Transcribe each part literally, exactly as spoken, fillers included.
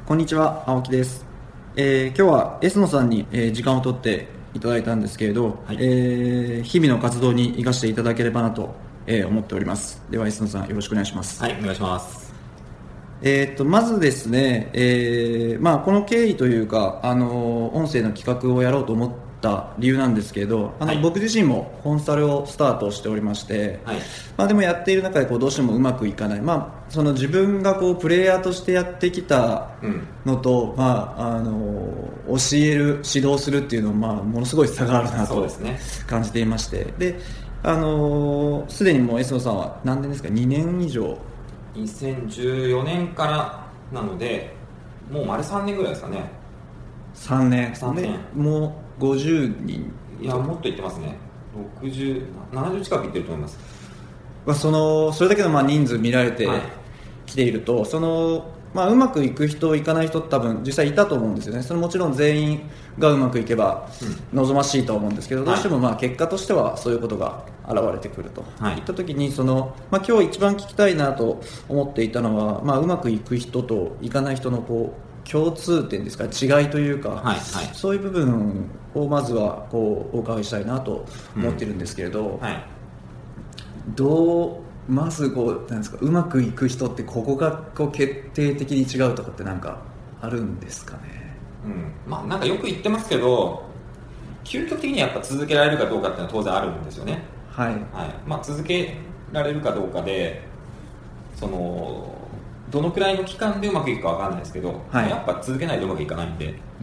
こんにちは、青木です。えー、今日は S 野さんに、えー、時間を取っていただいたんですけれど、はい、えー、日々の活動に生かしていただければなと、えー、思っております。では S 野さんよろしくお願いします。 はい、お願いします。 えー、とまずですね、えーまあ、この経緯というか、あの音声の企画をやろうと思った理由なんですけれど、あの、はい、僕自身もコンサルをスタートしておりまして、はい、まあ、でもやっている中でこうどうしてもうまくいかない、まあ、その自分がこうプレイヤーとしてやってきたのと、うん、まあ、あの教える指導するっていうのは、まあ、ものすごい差があるなと感じていまして、で、あのすでにもう S 野さんは何年ですか、にねん以上にせんじゅうよねんからなのでもう丸さんねんぐらいですかね。 さんねん、さんねんもうごじゅうにん、 いやもっといってますね。ろくじゅう、ななじゅう近くいってると思います。 まあ、そのそれだけのまあ人数見られてきていると、はい、そのまあ、うまくいく人いかない人多分実際いたと思うんですよね。それもちろん全員がうまくいけば望ましいと思うんですけど、うん、どうしてもまあ結果としてはそういうことが現れてくると、はい、いった時にその、まあ、今日一番聞きたいなと思っていたのは、まあ、うまくいく人といかない人のこう共通点ですか、違いというか、はいはい、そういう部分をまずはこうお伺いしたいなと思っているんですけれど、うんはい、どうまずこうなんですか、うまくいく人ってここがこう決定的に違うとかってなんかあるんですかね。 うん、まあなんかよく言ってますけど、究極的にやっぱ続けられるかどうかっていうのは当然あるんですよね。はい、はい、まあ、続けられるかどうかで、そのどのくらいの期間でうまくいくかわかんないですけど、はい、やっぱ続けないとうまくいかないんで、うん、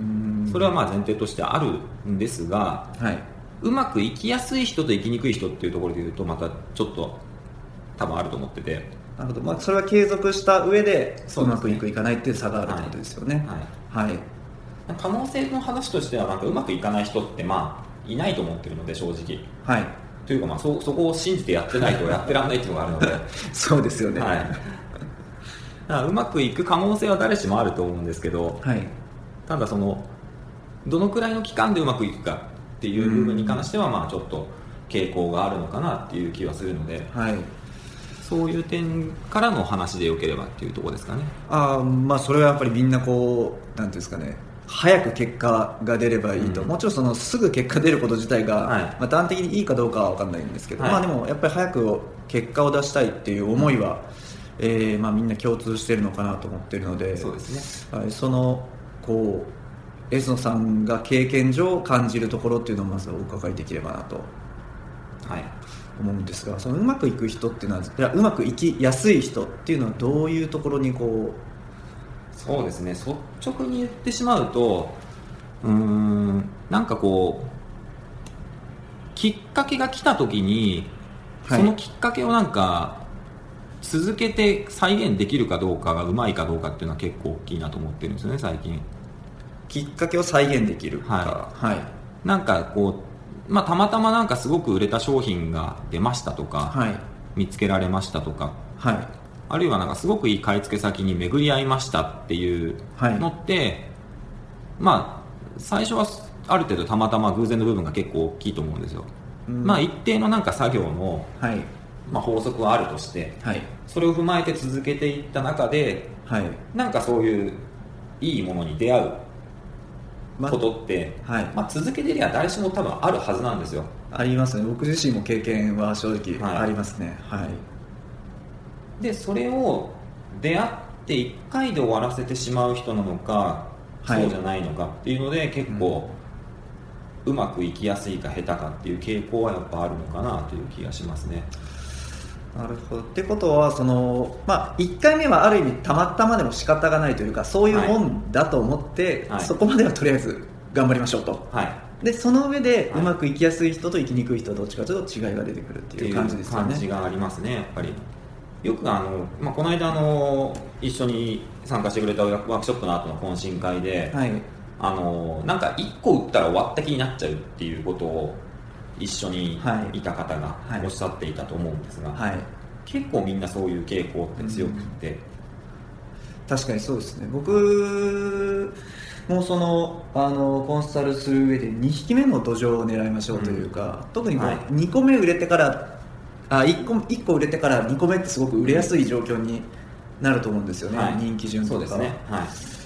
それはまあ前提としてあるんですが、はい、うまくいきやすい人といきにくい人っていうところでいうとまたちょっと多分あると思ってて。 なるほど、まあ、それは継続した上でうまくいくいかないっていう差があるってことですよね。はい、はいはい、 可能性の話としてはなんかうまくいかない人ってまあいないと思ってるので、正直、はい、というかまあ そ, そこを信じてやってないとやってらんないっていうのがあるのでそうですよね、はい、だからうまくいく可能性は誰しもあると思うんですけど、はい、ただそのどのくらいの期間でうまくいくかっていう部分に関してはまあちょっと傾向があるのかなっていう気はするので、はい、そういう点からの話でよければっていうところですかね。 あ、まあ、それはやっぱりみんなこうなんていうんですかね、早く結果が出ればいいと、うん、もちろんそのすぐ結果出ること自体が、はい、まあ、端的にいいかどうかは分かんないんですけど、はい、まあ、でもやっぱり早く結果を出したいっていう思いは、うん、えーまあ、みんな共通しているのかなと思っているので、 そうですね、 はい、そのこう S 野さんが経験上感じるところっていうのをまずお伺いできればなと、はい、思うんですが、そのうまくいく人っていうのは、いやうまくいきやすい人っていうのはどういうところにこう。 そうですね、率直に言ってしまうと、うーんなんかこうきっかけが来た時に、はい、そのきっかけをなんか続けて再現できるかどうかがうまいかどうかっていうのは結構大きいなと思ってるんですよね、最近。 きっかけを再現できるか、 はいはい、なんかこう、まあ、たまたまなんかすごく売れた商品が出ましたとか、はい、見つけられましたとか、はい、あるいはなんかすごくいい買い付け先に巡り合いましたっていうのって、はい、まあ最初はある程度たまたま偶然の部分が結構大きいと思うんですよ、うん、まあ一定のなんか作業の、はい、まあ、法則はあるとして、はい、それを踏まえて続けていった中で、はい、なんかそういういいものに出会うことって、まはいまあ、続けてりゃ誰しも多分あるはずなんですよ。 ありますね。僕自身も経験は正直ありますね、はいはい、 でそれを出会っていっかいで終わらせてしまう人なのか、はい、そうじゃないのかっていうので結構、うん、うまくいきやすいか下手かっていう傾向はやっぱあるのかなという気がしますね。 なるほど。ってことはその、まあ、いっかいめはある意味たまたまでも仕方がないというか、そういうもんだと思って、はい、そこまではとりあえず頑張りましょうと、はい、でその上でうまくいきやすい人といきにくい人はどっちかというと違いが出てくるっていう感じですよね。 っていう感じがありますね、やっぱり。よくあの、まあ、この間あの一緒に参加してくれたワークショップの後の懇親会で、はい、あのなんかいっこ打ったら終わった気になっちゃうっていうことを一緒にいた方がおっしゃっていたと思うんですが、はいはい、結構みんなそういう傾向って強くて、うん、 確かにそうですね。僕もそのあのコンサルする上でにひきめの土壌を狙いましょうというか、うん、特にこう、はい、にこめ売れてからあ 1, 個いっこ売れてからにこめってすごく売れやすい状況になると思うんですよね、はい、人気順とか。 そうですね、はい、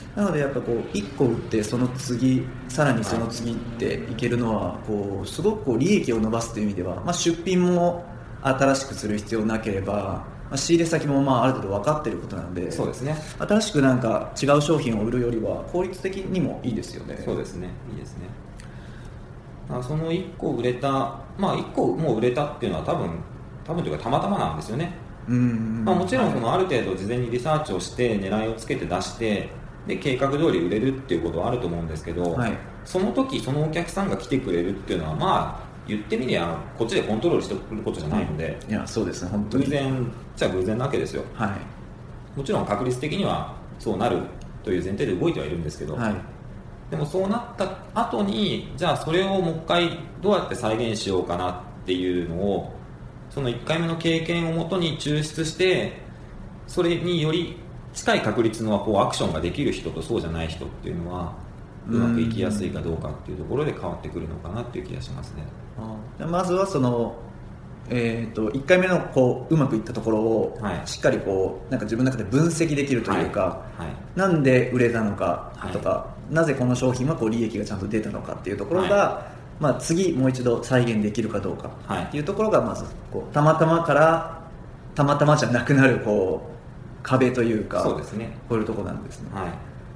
なのでやっぱこういっこ売ってその次さらにその次っていけるのはこうすごくこう利益を伸ばすという意味では、まあ、出品も新しくする必要なければ、まあ、仕入れ先もまあある程度分かっていることなので、 そうですね、 新しくなんか違う商品を売るよりは効率的にもいいですよね。 そうですね、いいですね。そのいっこ売れた、まあ、いっこもう売れたっていうのは多分多分というかたまたまなんですよね。 うん、 まあ、もちろんそのある程度事前にリサーチをして狙いをつけて出してで計画通り売れるっていうことはあると思うんですけど、はい、その時そのお客さんが来てくれるっていうのはまあ言ってみりゃこっちでコントロールしてくることじゃないので、 いやそうですね、本当に偶然じゃ偶然なわけですよ、はい、もちろん確率的にはそうなるという前提で動いてはいるんですけど、はい、でもそうなった後にじゃあそれをもう一回どうやって再現しようかなっていうのをそのいっかいめの経験をもとに抽出してそれにより近い確率のこうアクションができる人とそうじゃない人っていうのはうまくいきやすいかどうかっていうところで変わってくるのかなっていう気がしますね。 あまずはその、えー、といっかいめのこううまくいったところをしっかりこうなんか自分の中で分析できるというか、はいはい、なんで売れたのかとか、はい、なぜこの商品はこう利益がちゃんと出たのかっていうところが、はいまあ、次もう一度再現できるかどうかっていうところがまずこうたまたまからたまたまじゃなくなるこう壁というか、 そうですね、 こういうところなんですね、 はい、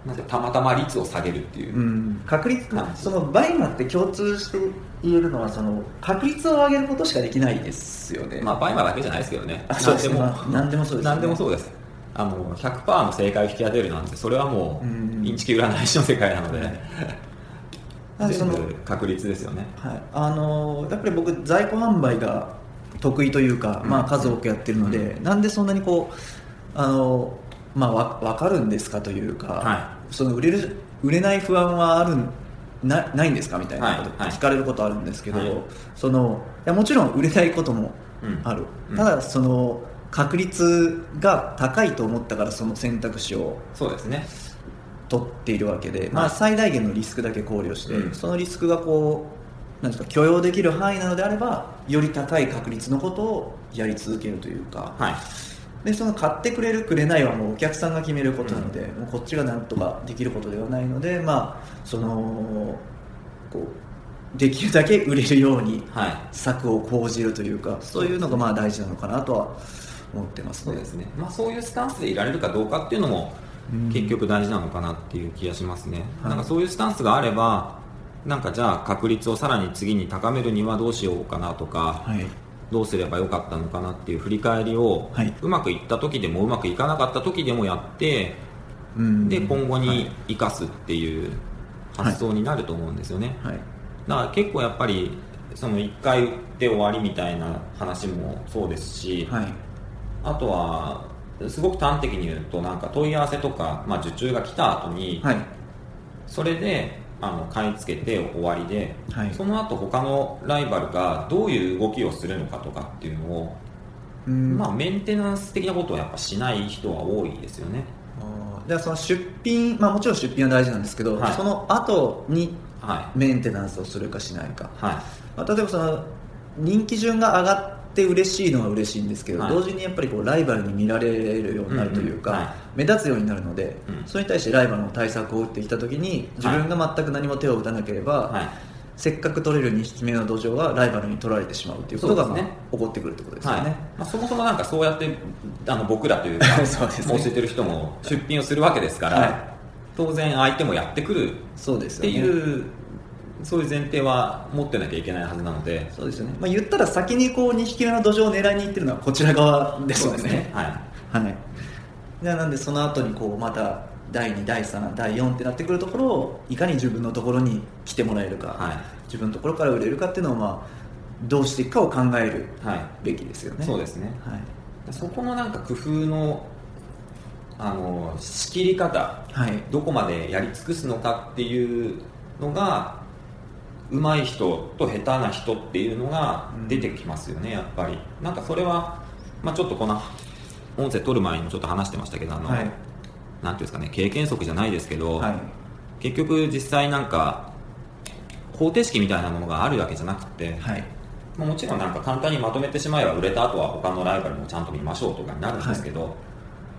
なんかたまたま率を下げるっていう、 うん、確率そのバイマって共通して言えるのはその確率を上げることしかできないですよね。 まあ、バイマだけじゃないですけどね、 そうですね、何でもそうです、ね、 何でもそうです。あの ひゃくパーセント の正解を引き当てるなんてそれはもうインチキ占い師の世界なので、はい全部確率ですよね、 はい、あのやっぱり僕在庫販売が得意というか、まあ、数多くやってるので、うん、なんでそんなにこうあの、まあ、わ分かるんですかというか、はい、その売れる売れない不安はあるなないんですかみたいなこと聞かれることあるんですけど、はいはい、そのいやもちろん売れないこともある、うん、ただその確率が高いと思ったからその選択肢をそうですね取っているわけで、まあ、最大限のリスクだけ考慮して、うん、そのリスクがこうなんですか許容できる範囲なのであればより高い確率のことをやり続けるというか、はい、でその買ってくれるくれないはもうお客さんが決めることなので、うん、もうこっちがなんとかできることではないので、まあ、そのこうできるだけ売れるように策を講じるというか、はい、そういうのがまあ大事なのかなとは思ってますね。 そうですね、まあ、そういうスタンスでいられるかどうかっていうのも結局大事なのかなっていう気がしますね、うん、なんかそういうスタンスがあればなんかじゃあ確率をさらに次に高めるにはどうしようかなとか、はい、どうすればよかったのかなっていう振り返りを、はい、うまくいった時でもうまくいかなかった時でもやって、うん、で今後に生かすっていう発想になると思うんですよね、はいはい、だから結構やっぱりそのいっかい売って終わりみたいな話もそうですし、はい、あとはすごく端的に言うとなんか問い合わせとか、まあ、受注が来た後に、はい、それであの買い付けて終わりで、はい、その後他のライバルがどういう動きをするのかとかっていうのを、うんまあ、メンテナンス的なことをやっぱしない人は多いですよね。 あではその出品、まあ、もちろん出品は大事なんですけど、はい、その後にメンテナンスをするかしないか、はいまあ、例えばその人気順が上がってで嬉しいのは嬉しいんですけど、はい、同時にやっぱりこうライバルに見られるようになるというか、うんうんはい、目立つようになるので、うん、それに対してライバルの対策を打ってきたときに自分が全く何も手を打たなければ、はい、せっかく取れるにひきめの土壌がライバルに取られてしまうということが、まあね、起こってくるということですよね、はいまあ、そもそもなんかそうやってあの僕らというかそうです、ね、教えてる人も出品をするわけですから、はい、当然相手もやってくるっていうそういう前提は持ってなきゃいけないはずなのでそうですよね、まあ、言ったら先にこうにひきめの土壌を狙いにいってるのはこちら側ですよね。そうですね、はいはい、じゃあなんでその後にこうまただいにだいさんだいよんってなってくるところをいかに自分のところに来てもらえるか、はい、自分のところから売れるかっていうのを、まあ、どうしていくかを考えるべきですよね、はい、 そうですね、はい、そこのなんか工夫のあの仕切り方、はい、どこまでやり尽くすのかっていうのが上手い人と下手な人っていうのが出てきますよね、やっぱりなんかそれは、まあ、ちょっとこの音声取る前にもちょっと話してましたけどあの、はい、なんていうんですかね経験則じゃないですけど、はい、結局実際なんか方程式みたいなものがあるわけじゃなくて、はいまあ、もちろんなんか簡単にまとめてしまえば売れた後は他のライバルもちゃんと見ましょうとかになるんですけど、はい、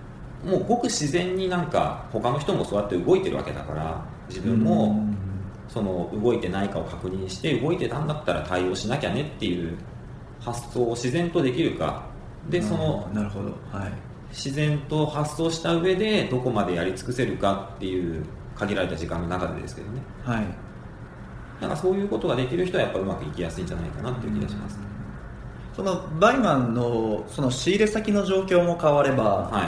もうごく自然になんか他の人もそうやって動いてるわけだから自分もその動いてないかを確認して動いてたんだったら対応しなきゃねっていう発想を自然とできるかでそのなるほど、はい、 自然と発想した上でどこまでやり尽くせるかっていう限られた時間の中でですけどね、 はい、 なんかそういうことができる人はやっぱうまくいきやすいんじゃないかなっていう気がします。 そのバイマンのその仕入れ先の状況も変われば、はい、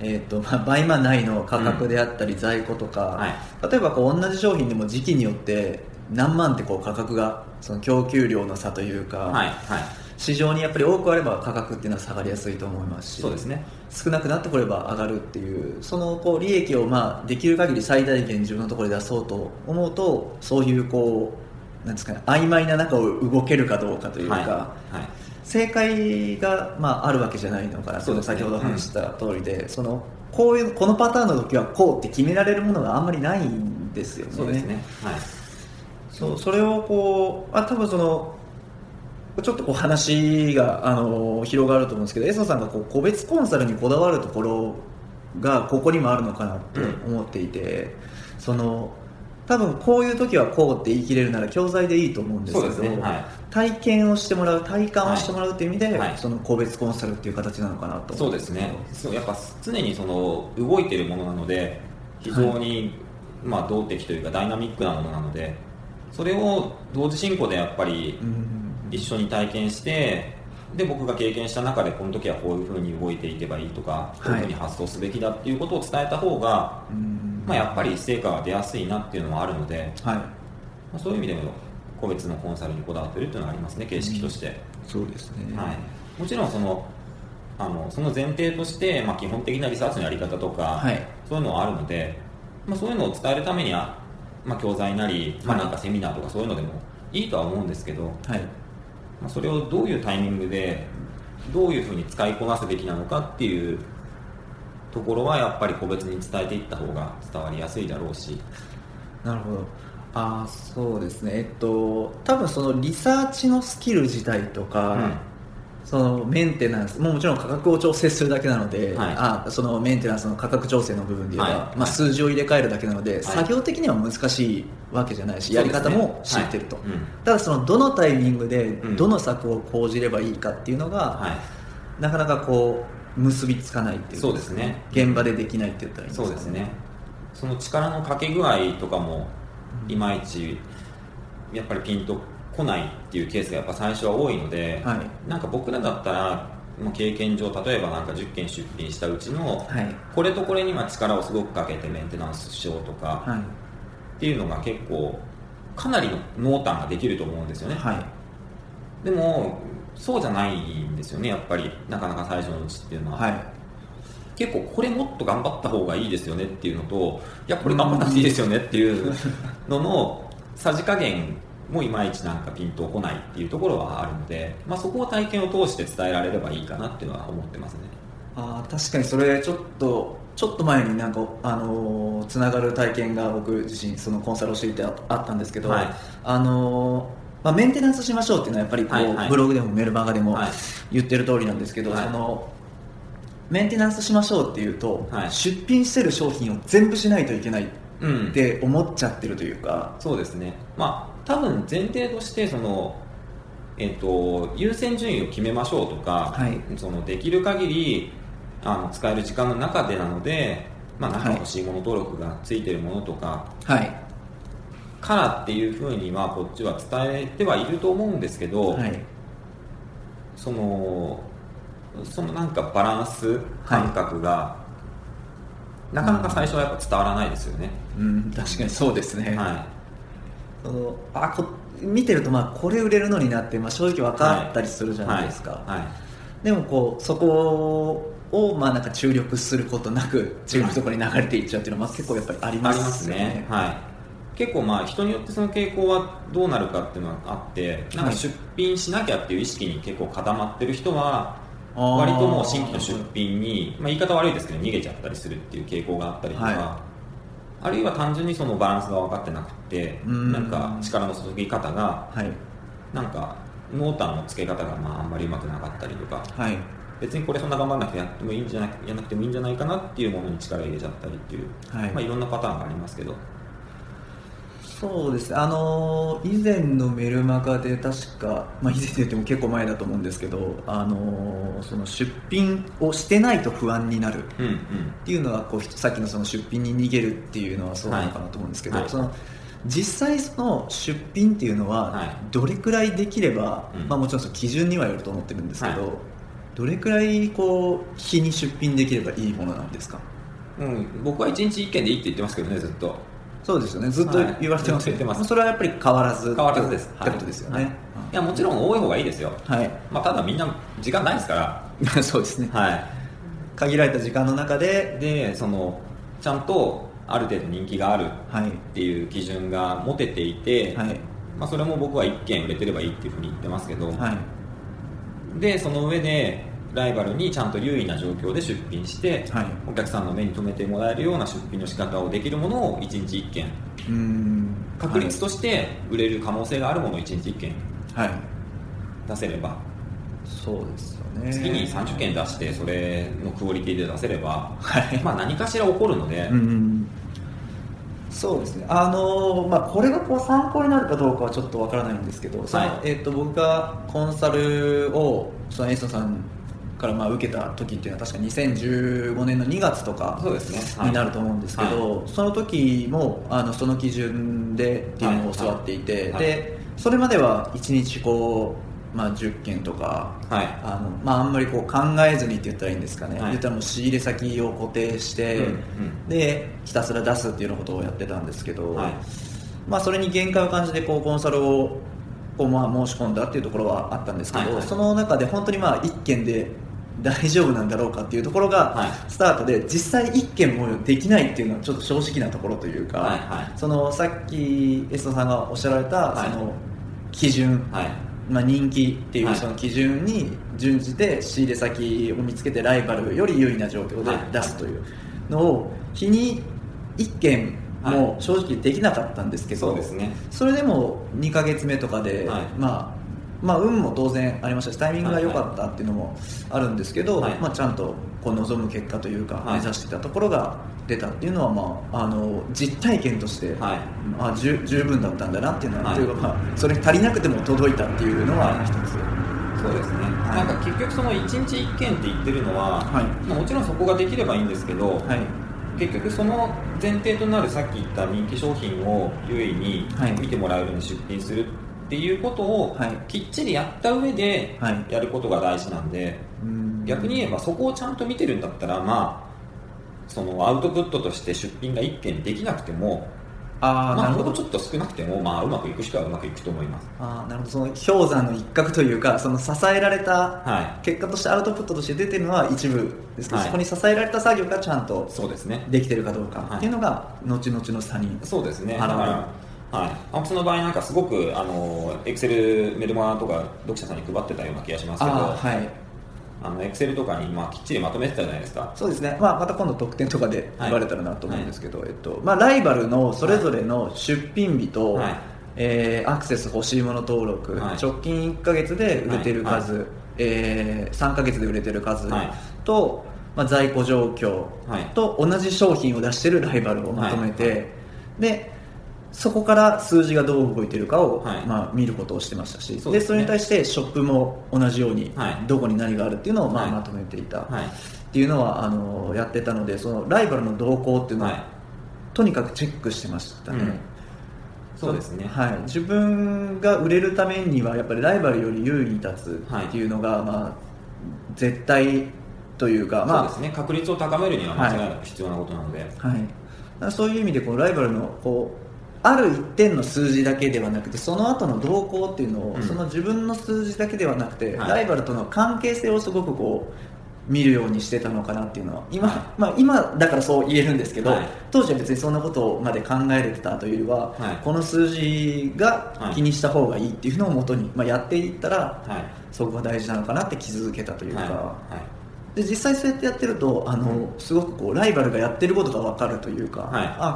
えーとまあ、バイマン内の価格であったり在庫とか、うんはい、例えばこう同じ商品でも時期によって何万ってこう価格がその供給量の差というか、はいはい、市場にやっぱり多くあれば価格っていうのは下がりやすいと思いますし、 そうですね、 少なくなってこれば上がるっていうそのこう利益をまあできる限り最大限自分のところで出そうと思うとそういうこうなんですかね、曖昧な中を動けるかどうかというか、はいはい、正解が、まあ、あるわけじゃないのかなと、ね、先ほど話した通りで、うん、そのこういうこのパターンの時はこうって決められるものがあんまりないんですよね。 そうですね、はい、 そうそれをこうあ多分そのちょっとこう話が、あの広がると思うんですけど、エソさんがこう個別コンサルにこだわるところがここにもあるのかなと思っていて、うん、その多分こういう時はこうって言い切れるなら教材でいいと思うんですけど、 ねはい、 体験をしてもらう体感をしてもらうっていう意味で、はい、その個別コンサルっていう形なのかなと思うんですけど。 そうですね、そうやっぱ常にその動いているものなので非常に、はいまあ、動的というかダイナミックなものなのでそれを同時進行でやっぱり一緒に体験してで僕が経験した中でこの時はこういうふうに動いていけばいいとかこういうふうに発想すべきだっていうことを伝えた方が、はいまあ、やっぱり成果が出やすいなっていうのもあるので、はいまあ、そういう意味でも個別のコンサルにこだわっているっていうのはありますね、形式として、 うん、そうですね、 はい、もちろんそのあのその前提として、まあ、基本的なリサーチのやり方とか、はい、そういうのはあるので、まあ、そういうのを伝えるためには、まあ、教材なり、まあ、なんかセミナーとかそういうのでもいいとは思うんですけど、はいまあ、それをどういうタイミングでどういうふうに使いこなすべきなのかっていうところはやっぱり個別に伝えていった方が伝わりやすいだろうし。 なるほど。あそうですね、えっと多分そのリサーチのスキル自体とか、うん、そのメンテナンスももちろん価格を調整するだけなので、はい、あそのメンテナンスの価格調整の部分で言えば、はいまあ、数字を入れ替えるだけなので、はい、作業的には難しいわけじゃないし、はい、やり方も知ってると、はいうん、ただそのどのタイミングでどの策を講じればいいかっていうのが、はい、なかなかこう結びつかないっていうか、 そうですね、 現場でできないって言ったらいいんですかね。 そうですね、その力のかけ具合とかもいまいちやっぱりピンと来ないっていうケースがやっぱ最初は多いので、はい、なんか僕らだったらもう経験上例えばなんかじゅっけん出品したうちの、はい、これとこれには力をすごくかけてメンテナンスしようとか、はい、っていうのが結構かなりの濃淡ができると思うんですよね、はい、でもそうじゃないんですよね、やっぱりなかなか最初のうちっていうのは、はい、結構これもっと頑張った方がいいですよねっていうのといやこれ頑張ったっていいですよねっていうののさじ加減もいまいちなんかピンとこないっていうところはあるので、まあ、そこを体験を通して伝えられればいいかなっていうのは思ってますね。 あ確かにそれちょっとちょっと前になんか、あのー、つながる体験が僕自身そのコンサルをしていてあったんですけど、はいあのーまあ、メンテナンスしましょうっていうのはやっぱりこう、はいはい、ブログでもメルマガでも言ってる通りなんですけど、はい、そのメンテナンスしましょうっていうと、はい、出品してる商品を全部しないといけないって思っちゃってるというか、 うん、そうですね、まあ多分前提としてその、えー、と優先順位を決めましょうとか、はい、そのできる限りあの使える時間の中でなので、まあ、なんか欲しいもの登録がついているものとか、はい、からっていうふうにはこっちは伝えてはいると思うんですけど、はい、そのそのなんかバランス感覚が、はい、なかなか最初はやっぱ伝わらないですよね、 うん、確かにそうですね、はいそのあこ見てるとまあこれ売れるのになって、まあ、正直分かったりするじゃないですか、はいはいはい、でもこうそこをまあなんか注力することなく違うところに流れていっちゃうっていうのはまあ結構やっぱりありますよね。ありますね、はい、 結構まあ人によってその傾向はどうなるかっていうのがあってなんか出品しなきゃっていう意識に結構固まってる人は割ともう新規の出品に、まあ、言い方悪いですけど逃げちゃったりするっていう傾向があったりとか、はいあるいは単純にそのバランスが分かってなくてなんか力の注ぎ方が、はい、なんか濃淡のつけ方がまああんまりうまくなかったりとか、はい、っ別にこれそんな頑張らなくてやってもいいんじゃないやらなくてもいいんじゃないかなっていうものに力を入れちゃったりっていう、はいまあ、いろんなパターンがありますけど。 そうですね、あの以前のメルマガで確か、まあ、以前で言っても結構前だと思うんですけど、あのその出品をしてないと不安になるっていうのはこうさっきのその出品に逃げるっていうのはそうなのかなと思うんですけど、はい、その実際その出品っていうのはどれくらいできれば、はいまあ、もちろんその基準にはよると思ってるんですけど、はい、どれくらいこう日に出品できればいいものなんですか？ うん、僕はいちにちいっけんでいいって言ってますけどね、ずっと。 そうですよね、ずっと言われてますよね、はい、それはやっぱり変わらず変わらずですってことですよね、はいはい、 いやもちろん多い方がいいですよ、はいまあ、ただみんな時間ないですからそうですね、 はい、 限られた時間の中ででそのちゃんとある程度人気があるっていう基準が持てていて、はいまあ、それも僕はいっけん売れてればいいっていうふうに言ってますけど、はい、でその上でライバルにちゃんと優位な状況で出品して、はい、お客さんの目に留めてもらえるような出品の仕方をできるものをいちにちいっけん、うーん確率として売れる可能性があるものをいちにちいっけん出せれば、はい、 そうですよね、 次にさんじゅっけん出してそれのクオリティで出せれば、はいまあ、何かしら起こるので、うんそうですね、あのーまあ、これがこう参考になるかどうかはちょっとわからないんですけど、そのはいえー、と僕がコンサルをそのエイソンさんからまあ受けた時っていうのは確かにせんじゅうごねんのにがつとかになると思うんですけど、はい、その時もあのその基準でっていうのを教わっていて、はいはい、でそれまではいちにちこう、まあ、じゅっけんとか、はいあのまあ、あんまりこう考えずにって言ったらいいんですかね、はい、言ったらもう仕入れ先を固定して、うんうん、でひたすら出すっていうようなことをやってたんですけど、はいまあ、それに限界を感じてこうコンサルをこうまあ申し込んだっていうところはあったんですけど、はいはい、その中で本当にまあいっけんで大丈夫なんだろうかっていうところがスタートで、はい、実際いっけんもできないっていうのはちょっと正直なところというか、はいはい、そのさっきエストさんがおっしゃられたその基準、はいまあ、人気っていうその基準に準じて仕入れ先を見つけてライバルより優位な状況で出すというのを日にいっけんも正直できなかったんですけど、 そうですね、 それでもにかげつめとかで、はいまあまあ、運も当然ありましたしタイミングが良かったっていうのもあるんですけど、はいはいまあ、ちゃんとこう望む結果というか、はい、目指してたところが出たっていうのは、まあ、あの実体験として、はいまあ、十, 十分だったんだなっていうのは、はいというかまあ、それ足りなくても届いたっていうのは一つ、 はい、そうですね、はい、なんか結局そのいちにちいっけんって言ってるのは、はいまあ、もちろんそこができればいいんですけど、はい結局その前提となるさっき言った人気商品を優位に見てもらえるように出品するっていうことをきっちりやった上でやることが大事なんで、逆に言えばそこをちゃんと見てるんだったら、まあそのアウトプットとして出品がいっけんできなくてもあまあ、なるほどちょっと少なくても、まあ、うまくいく人はうまくいくと思います。 あなるほど、その氷山の一角というかその支えられた結果としてアウトプットとして出てるのは一部ですけど、はい、そこに支えられた作業がちゃんとできてるかどうかっていうのが後々の差に現れる。 そうですね、だからはい、青木さんの場合なんかすごくあのエクセルメルマガとか読者さんに配ってたような気がしますけど、はいあのエクセルとかにまあきっちりまとめてたじゃないですか。 そうですね、まあ、また今度特典とかで言われたらなと思うんですけど、はいはいえっとまあ、ライバルのそれぞれの出品日と、はいえー、アクセス欲しいもの登録、はい、直近いっかげつで売れてる数、はいはいえー、さんかげつで売れてる数と、はいまあ、在庫状況と同じ商品を出してるライバルをまとめて、はいはい、でそこから数字がどう動いているかを、はいまあ、見ることをしてましたし、そ, で、ね、それに対してショップも同じように、はい、どこに何があるっていうのを、まあはい、まとめていた、はい、っていうのはあのやってたので、そのライバルの動向っていうのは、はい、とにかくチェックしてましたね、うん、 そうですね、 はい、自分が売れるためにはやっぱりライバルより優位に立つっていうのが、はいまあ、絶対というか、まあ、 そうですね、確率を高めるには間違いなく必要なことなので、 はいはい、そういう意味でこうライバルのこうある一点の数字だけではなくてその後の動向っていうのを、うん、その自分の数字だけではなくて、はい、ライバルとの関係性をすごくこう見るようにしてたのかなっていうのは 今,、はいまあ、今だからそう言えるんですけど、はい、当時は別にそんなことまで考えれてたというよりは、はい、この数字が気にした方がいいっていうのをもとに、まあ、やっていったら、はい、そこが大事なのかなって気づけたというか、はいはいで実際そうやってやってるとあの、うん、すごくこうライバルがやってることが分かるというか、はい、あ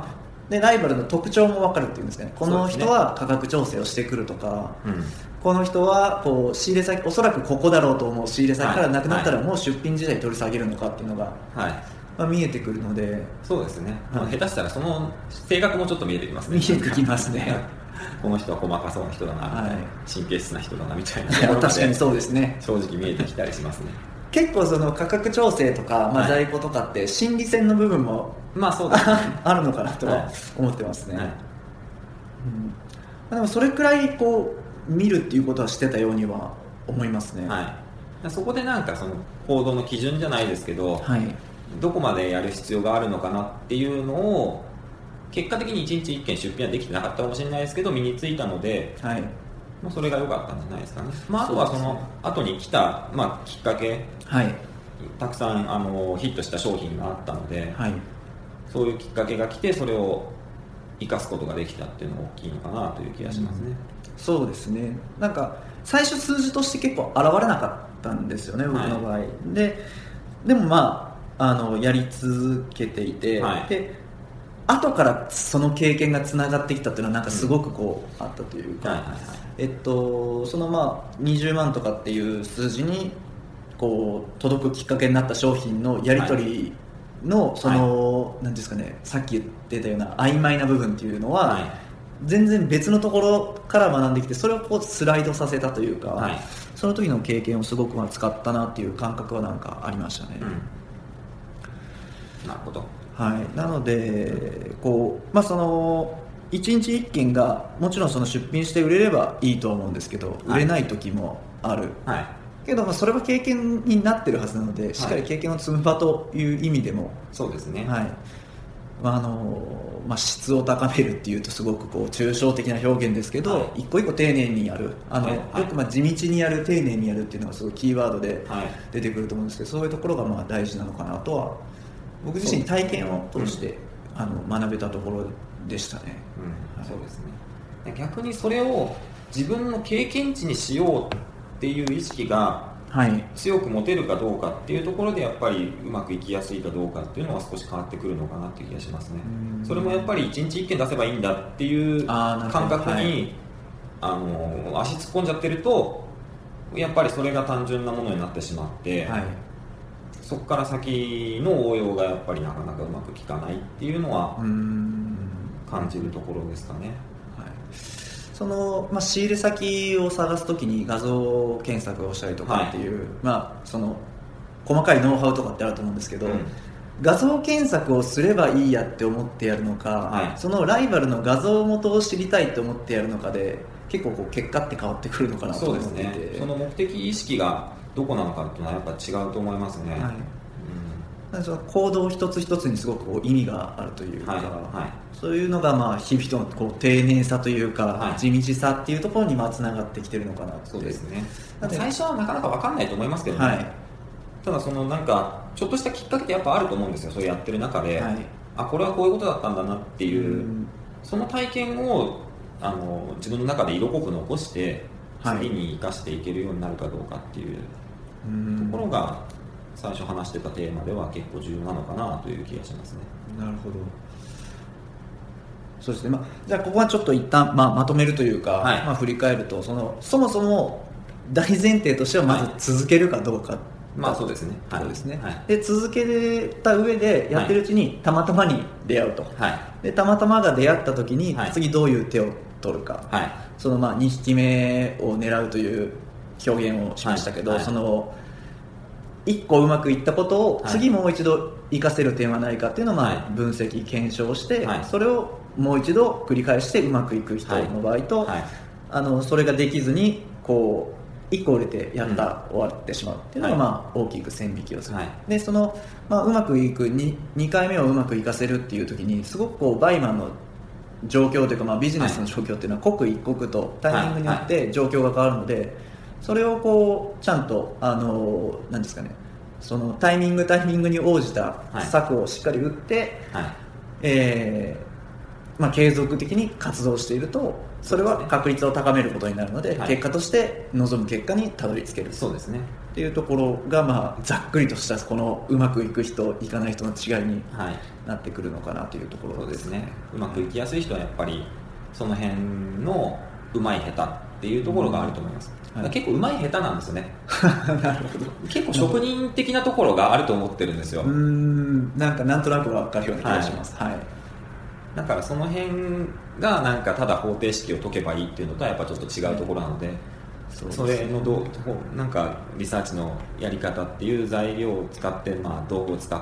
でライバルの特徴も分かるっていうんですかね、この人は価格調整をしてくるとか、うん、この人はこう仕入れ先、おそらくここだろうと思う仕入れ先からなくなったらもう出品自体取り下げるのかっていうのが、はい、まあ、見えてくるので、 そうですね、はい、まあ、下手したらその性格もちょっと見えてきますね。 見えてきますねこの人は細かそうな人だなみたいな、はい、神経質な人だなみたいな、 いや確かにそうですね、 正直見えてきたりしますね結構その価格調整とか、まあ、在庫とかって心理戦の部分も、 まあそうですね、 あるのかなとは思ってますね、はい、うん、まあ、でもそれくらいこう見るっていうことはしてたようには思いますね、 はい、そこでなんかその行動の基準じゃないですけど、はい、どこまでやる必要があるのかなっていうのを結果的にいちにちいっけん出品はできてなかったかもしれないですけど身についたので、はい、まあ、それが良かったんじゃないですかね、まあ、あとはその後に来た、まあ、きっかけ、はい、たくさんあのヒットした商品があったので、はい、そういうきっかけが来てそれを生かすことができたっていうのが大きいのかなという気がしますね、うん、 そうですね、なんか最初数字として結構現れなかったんですよね、僕の場合、はい、で, でもまああのやり続けていて、はい、で後からその経験がつながってきたっていうのはなんかすごくこう、うん、あったというか、はいはいはい、えっと、そのまあにじゅうまんとかっていう数字にこう届くきっかけになった商品のやり取りの、はい、その、はい、なんですかね、さっき言ってたような曖昧な部分っていうのは、はい、全然別のところから学んできてそれをこうスライドさせたというか、はい、その時の経験をすごくまあ使ったなっていう感覚はなんかありましたね、 うん、なるほど、 はい、なのでこう、まあ、そのいちにちいっけんがもちろんその出品して売れればいいと思うんですけど、売れない時もある、はい、けどまあそれは経験になってるはずなので、しっかり経験を積む場という意味でも、 そうですね、 はい、まああのまあ、質を高めるっていうとすごくこう抽象的な表現ですけど、はい、一個一個丁寧にやる、あの、はいはい、よくまあ地道にやる、丁寧にやるっていうのがすごいキーワードで出てくると思うんですけど、そういうところがまあ大事なのかなとは僕自身体験を通して、うん、あの学べたところでしたね、 うん、はい、そうですね。逆にそれを自分の経験値にしようっていう意識が強く持てるかどうかっていうところでやっぱりうまくいきやすいかどうかっていうのは少し変わってくるのかなっていう気がしますね。それもやっぱりいちにちいっけん出せばいいんだっていう感覚に、はい、あの足突っ込んじゃってるとやっぱりそれが単純なものになってしまって、はい、そこから先の応用がやっぱりなかなかうまくいかないっていうのは感じるところですかね。 はい、その、まあ、仕入れ先を探すときに画像検索をしたりとかっていう、はい、まあ、その細かいノウハウとかってあると思うんですけど、うん、画像検索をすればいいやって思ってやるのか、はい、そのライバルの画像元を知りたいと思ってやるのかで結構こう結果って変わってくるのかなと思っていて、 そうですね、その目的意識がどこなのかっていうのはやっぱ違うと思いますね、はい、 うん、その行動一つ一つにすごくこう意味があるというか、はいはい、そういうのがまあ日々のこう丁寧さというか、はい、地道さっていうところにまあつながってきてるのかなって。 そうですね、最初はなかなか分かんないと思いますけどね、はい、ただそのなんかちょっとしたきっかけってやっぱあると思うんですよ、それやってる中で、はい、あ、これはこういうことだったんだなっていう、うん、その体験をあの自分の中で色濃く残して次に生かしていけるようになるかどうかっていうところが最初話してたテーマでは結構重要なのかなという気がしますね。 なるほど、そうですね、まあ、じゃあここはちょっと一旦、まあ、まとめるというか、はい、まあ、振り返ると そのそもそも大前提としてはまず続けるかどうか、はい、 まあそうですね、 はい、そうですね、はい、で続けた上でやってるうちにたまたまに出会うと、はい、でたまたまが出会った時に次どういう手を取るか、はい、そのまあにひきめを狙うという表現をしましたけど、はいはい、そのいっこうまくいったことを次もう一度活かせる点はないかっていうのをまあ分析検証して、はい、それをもう一度繰り返してうまくいく人の場合と、はいはい、あのそれができずにこういっこ売れてやった、うん、終わってしまうっていうのがまあ大きく線引きをする、はい、でその、まあ、うまくいく に, にかいめをうまくいかせるっていう時にすごくこうバイマンの状況というか、まあ、ビジネスの状況っていうのは刻一刻とタイミングによって状況が変わるので、それをこうちゃんとあの何ですかね、そのタイミングタイミングに応じた策をしっかり打って、はいはい、えーまあ、継続的に活動しているとそれは確率を高めることになるので、はい、結果として望む結果にたどり着ける。 そうですね、 っていうところが、まあ、ざっくりとしたこのうまくいく人いかない人の違いになってくるのかなというところですね、 はい、そうですね。うまくいきやすい人はやっぱりその辺のうまい下手っていうところがあると思います、うんはい、結構うまい下手なんですよねなるほど。 結構職人的なところがあると思ってるんですよ。 うーん、なんかなんとなく分かるような気がします、はいはい、 だからその辺がなんかただ方程式を解けばいいっていうのとはやっぱちょっと違うところなので、そ, それのどうなんかリサーチのやり方っていう材料を使って、まあ、道具を使って、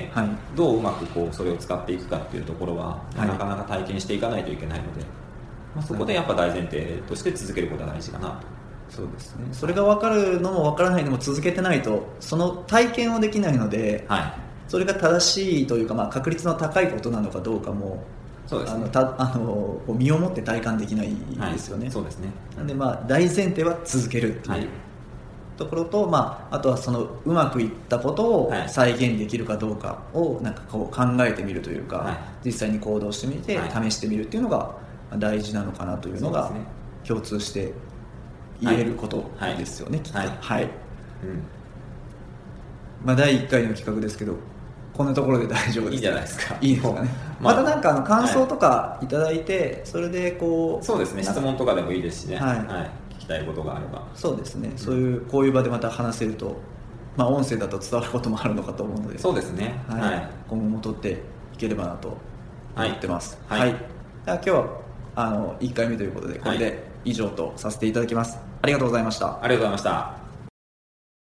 はい、どううまくこうそれを使っていくかっていうところは、はい、なかなか体験していかないといけないので、まあ、そこでやっぱ大前提として続けることが大事かなと。 そうですね。それが分かるのも分からないのも続けてないとその体験をできないので、はい、それが正しいというか、まあ、確率の高いことなのかどうかもそうですね、あのたあの身をもって体感できないですよね、 はい、そうですね。 なので、まあ、大前提は続けるっていうところと、はい、まあ、あとはそのうまくいったことを再現できるかどうかをなんかこう考えてみるというか、はい、実際に行動してみて試してみるっていうのが大事なのかなというのが共通して言えることですよね、きっと。はい、はい、うん、まあ、だいいっかいの企画ですけどこんなところで大丈夫ですか？ いいじゃないですか。 いいですかね。またなんかあの感想とかいただいて、はい、それでこうそうですね、質問とかでもいいですしね、はいはい、聞きたいことがあれば。 そうですね、うん、そういうこういう場でまた話せると、まあ、音声だと伝わることもあるのかと思うので、 そうですね、 はいはい、今後も取っていければなと思ってます。はい、はいはい、今日はあのいっかいめということでこれで以上とさせていただきます。ありがとうございました。 ありがとうございました。